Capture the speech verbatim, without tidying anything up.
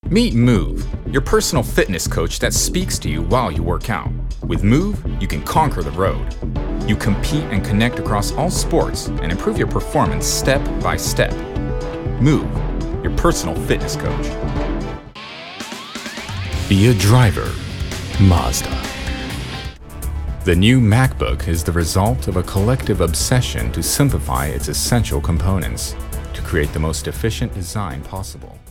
Meet Move, your personal fitness coach that speaks to you while you work out. With Move, you can conquer the road. You compete and connect across all sports and improve your performance step by step. Move, your personal fitness coach. Be a driver, Mazda. The new MacBook is the result of a collective obsession to simplify its essential components to create the most efficient design possible.